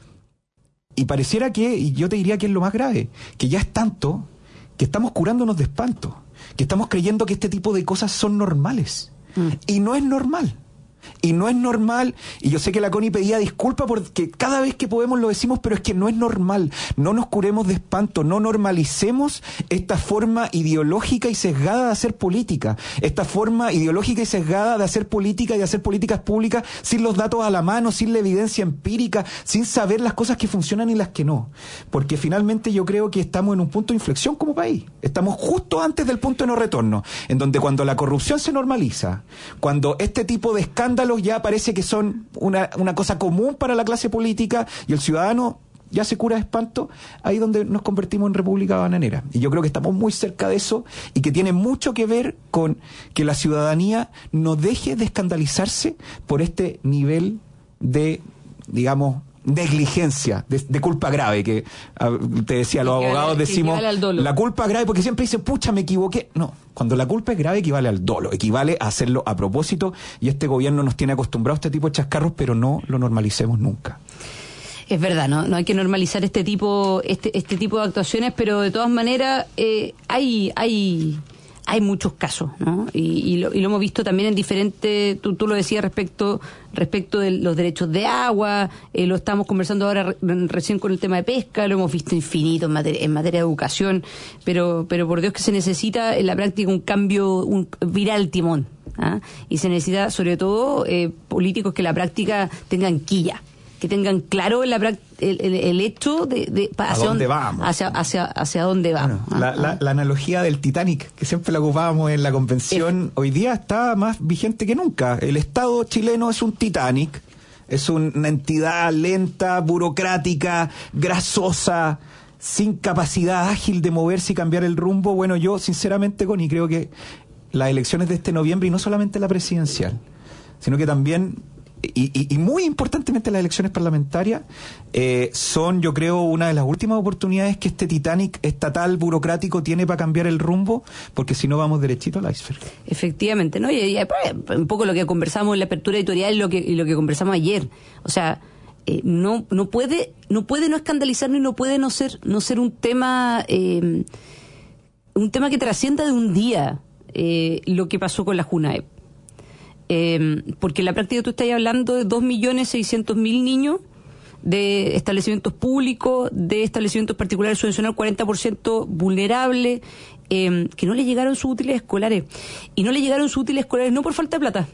Y pareciera que, y yo te diría que es lo más grave, que ya es tanto que estamos curándonos de espanto, que estamos creyendo que este tipo de cosas son normales. Mm. Y no es normal. Y no es normal, y yo sé que la Connie pedía disculpas porque cada vez que podemos lo decimos, pero es que no es normal. No nos curemos de espanto, no normalicemos esta forma ideológica y sesgada de hacer política, esta forma ideológica y sesgada de hacer política y de hacer políticas públicas sin los datos a la mano, sin la evidencia empírica, sin saber las cosas que funcionan y las que no. Porque finalmente yo creo que estamos en un punto de inflexión como país. Estamos justo antes del punto de no retorno, en donde cuando la corrupción se normaliza, cuando este tipo de escándalos ya parece que son una, una cosa común para la clase política y el ciudadano ya se cura de espanto, ahí donde nos convertimos en república bananera. Y yo creo que estamos muy cerca de eso y que tiene mucho que ver con que la ciudadanía no deje de escandalizarse por este nivel de, digamos, negligencia, de, de culpa grave, que a, te decía, los Que abogados equivale- que decimos equivale al dolo. la culpa grave, porque siempre dicen, pucha, me equivoqué. No, cuando la culpa es grave equivale al dolo, equivale a hacerlo a propósito, y este gobierno nos tiene acostumbrados a este tipo de chascarros, pero no lo normalicemos nunca. Es verdad, no, no hay que normalizar este tipo, este, este tipo de actuaciones, pero de todas maneras eh, hay, hay, hay muchos casos, ¿no? Y, y, lo, y lo hemos visto también en diferentes, tú, tú lo decías respecto, respecto de los derechos de agua, eh, lo estamos conversando ahora re, recién con el tema de pesca, lo hemos visto infinito en materia, en materia de educación, pero, pero por Dios que se necesita en la práctica un cambio, un virar el timón, ¿ah? Y se necesita sobre todo eh, políticos que en la práctica tengan quilla, que tengan claro en la prac- el, el, el hecho de, de pa- hacia ¿A dónde vamos? hacia hacia hacia dónde vamos. Bueno, la, la, la analogía del Titanic, que siempre la ocupábamos en la convención, hoy día está más vigente que nunca. El Estado chileno es un Titanic, es un- una entidad lenta, burocrática, grasosa, sin capacidad ágil de moverse y cambiar el rumbo. Bueno, yo sinceramente, Connie, creo que las elecciones de este noviembre, y no solamente la presidencial, sino que también, y, y, y muy importantemente las elecciones parlamentarias, eh, son, yo creo, una de las últimas oportunidades que este Titanic estatal burocrático tiene para cambiar el rumbo, porque si no vamos derechito al iceberg. Efectivamente, ¿no? Y, y un poco lo que conversamos en la apertura editorial y lo que, y lo que conversamos ayer. O sea, eh, no no puede no puede no escandalizarnos y no puede no ser no ser un tema eh, un tema que trascienda de un día eh, lo que pasó con la JUNAEP. Eh, porque en la práctica tú estás hablando de dos millones seiscientos mil niños de establecimientos públicos, de establecimientos particulares subvencionados, cuarenta por ciento vulnerables, eh, que no le llegaron sus útiles escolares. Y no le llegaron sus útiles escolares no por falta de plata,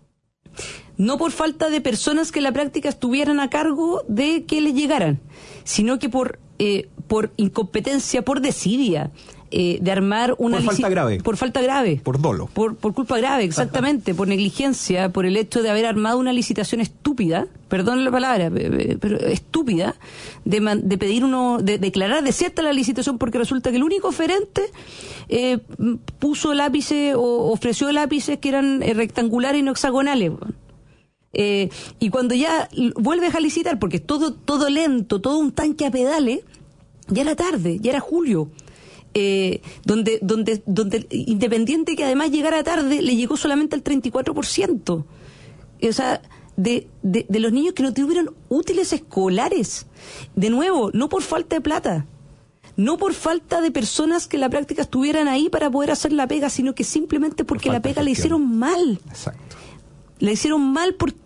no por falta de personas que en la práctica estuvieran a cargo de que les llegaran, sino que por eh, por incompetencia, por desidia, eh, de armar una... Por falta lici- grave. Por falta grave. Por dolo. Por, por culpa grave, exactamente, por negligencia, por el hecho de haber armado una licitación estúpida, perdón la palabra, pero estúpida, de, man, de pedir uno, de declarar desierta la licitación porque resulta que el único oferente eh, puso lápices o ofreció lápices que eran eh, rectangulares y no hexagonales. Eh, y cuando ya vuelves a licitar, porque es todo, todo lento, todo un tanque a pedales, ya era tarde, ya era julio. Eh, donde, donde, donde Independiente, que además llegara tarde, le llegó solamente al treinta y cuatro por ciento. O sea, de, de, de los niños que no tuvieron útiles escolares. De nuevo, no por falta de plata, no por falta de personas que en la práctica estuvieran ahí para poder hacer la pega, sino que simplemente porque la pega la hicieron mal. Exacto. La hicieron mal por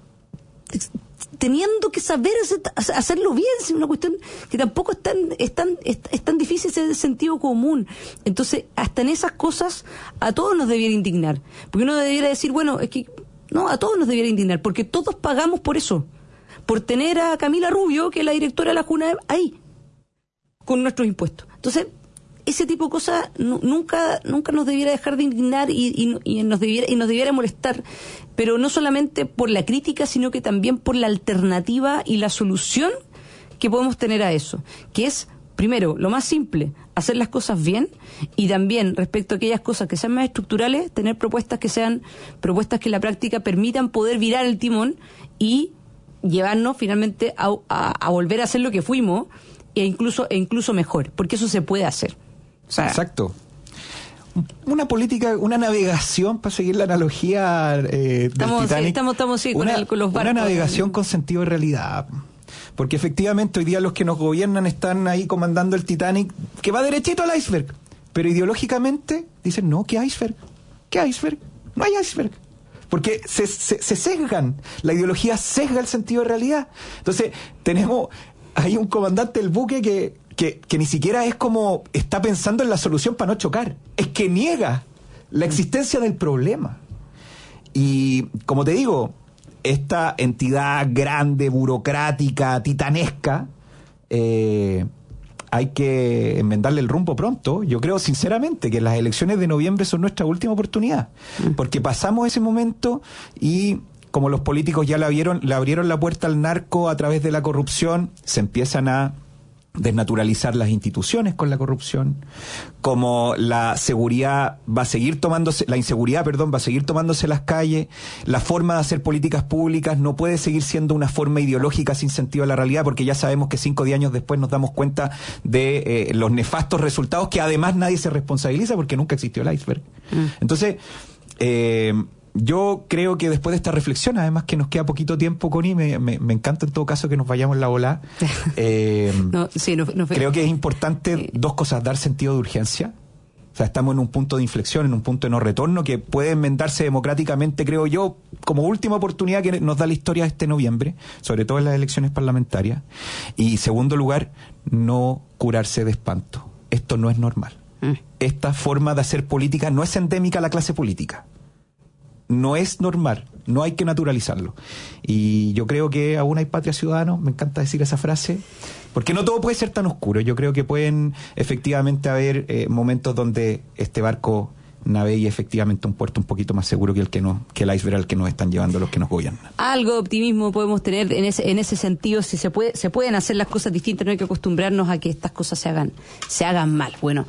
teniendo que saber hacer, hacerlo bien, es una cuestión que tampoco es tan, es tan, es, es tan difícil ser de sentido común. Entonces, hasta en esas cosas a todos nos debiera indignar, porque uno debiera decir, bueno, es que no, a todos nos debiera indignar, porque todos pagamos por eso, por tener a Camila Rubio, que es la directora de la JUNAEP, ahí, con nuestros impuestos. Entonces, ese tipo de cosas no, nunca nunca nos debiera dejar de indignar y, y, y, nos debiera, y nos debiera molestar, pero no solamente por la crítica, sino que también por la alternativa y la solución que podemos tener a eso, que es, primero, lo más simple, hacer las cosas bien, y también, respecto a aquellas cosas que sean más estructurales, tener propuestas que sean propuestas que en la práctica permitan poder virar el timón y llevarnos finalmente a, a, a volver a hacer lo que fuimos, e incluso, e incluso mejor, porque eso se puede hacer. O sea, exacto. Una política, una navegación, para seguir la analogía eh, del estamos, Titanic. Sí, estamos, estamos sí, una, con, el, con los barcos. Una navegación con sentido de realidad. Porque efectivamente hoy día los que nos gobiernan están ahí comandando el Titanic, que va derechito al iceberg. Pero ideológicamente dicen, no, ¿qué iceberg? ¿Qué iceberg? No hay iceberg. Porque se, se, se sesgan. La ideología sesga el sentido de realidad. Entonces, tenemos ahí un comandante del buque que... Que, que ni siquiera es como está pensando en la solución para no chocar, es que niega la existencia del problema. Y como te digo, esta entidad grande, burocrática, titanesca, eh, hay que enmendarle el rumbo pronto. Yo creo sinceramente que las elecciones de noviembre son nuestra última oportunidad, porque pasamos ese momento y... como los políticos ya la vieron, le abrieron la puerta al narco a través de la corrupción, se empiezan a desnaturalizar las instituciones con la corrupción, como la seguridad va a seguir tomándose, la inseguridad, perdón, va a seguir tomándose las calles, la forma de hacer políticas públicas no puede seguir siendo una forma ideológica sin sentido a la realidad, porque ya sabemos que cinco de años después nos damos cuenta de eh, los nefastos resultados, que además nadie se responsabiliza porque nunca existió el iceberg. Mm. Entonces, eh, yo creo que después de esta reflexión, además que nos queda poquito tiempo, Connie, me, me, me encanta en todo caso que nos vayamos en la bola. Eh, no, sí, no, no, creo que es importante eh. dos cosas: dar sentido de urgencia. O sea, estamos en un punto de inflexión, en un punto de no retorno que puede enmendarse democráticamente, creo yo, como última oportunidad que nos da la historia de este noviembre, sobre todo en las elecciones parlamentarias. Y segundo lugar, no curarse de espanto. Esto no es normal. Mm. Esta forma de hacer política no es endémica a la clase política. No es normal, no hay que naturalizarlo. Y yo creo que aún hay patria ciudadanos, me encanta decir esa frase, porque no todo puede ser tan oscuro. Yo creo que pueden efectivamente haber eh, momentos donde este barco navegue efectivamente un puerto un poquito más seguro que el que no, que el iceberg al que nos están llevando los que nos gobiernan. Algo de optimismo podemos tener en ese, en ese sentido. Si se puede, se pueden hacer las cosas distintas, no hay que acostumbrarnos a que estas cosas se hagan, se hagan mal. Bueno,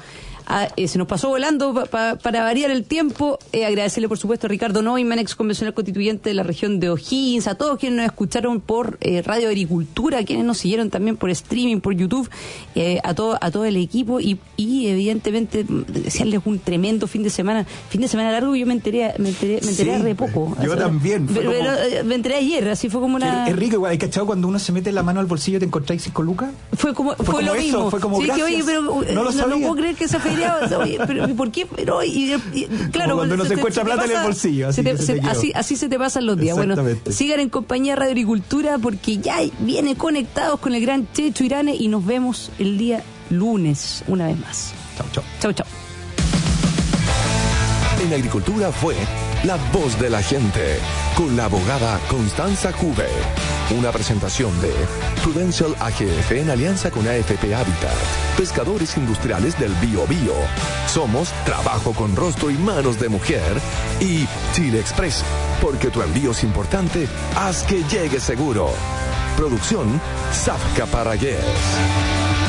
Ah, eh, se nos pasó volando pa, pa, para variar el tiempo. Eh, agradecerle, por supuesto, a Ricardo Neumann, ex convencional constituyente de la región de O'Higgins, a todos quienes nos escucharon por eh, Radio Agricultura, quienes nos siguieron también por streaming, por YouTube, eh, a todo a todo el equipo y, y evidentemente desearles un tremendo fin de semana. Fin de semana largo, yo me enteré, me enteré, me enteré Sí, re poco. yo Así, también. Fue Pero, como- pero, eh, me enteré ayer, así fue como una... Es rico, igual, ¿hay cachado cuando uno se mete la mano al bolsillo y te encontráis cinco lucas? Fue como, fue, como lo eso, mismo. fue como, sí, que, oye, gracias. pero No eh, lo no, sabía. puedo creer que sea feriado. Oye, pero ¿por qué? Pero, y, y- claro, cuando uno se te- encuentra te plata en el pasa- bolsillo, así se te- que se se- te quedó. así, así se te pasan los días. Bueno, Exactamente. sigan en compañía de Radio Agricultura porque ya viene conectados con el gran Checho Irane y nos vemos el día lunes una vez más. Chau, chau. Chau, chau. En Agricultura fue La Voz de la Gente, con la abogada Constanza Cube. Una presentación de Prudential A G F en alianza con A F P Habitat, Pescadores Industriales del Bío Bío. Somos Trabajo con Rostro y Manos de Mujer y Chile Express, porque tu envío es importante, haz que llegue seguro. Producción Zafka Paragués.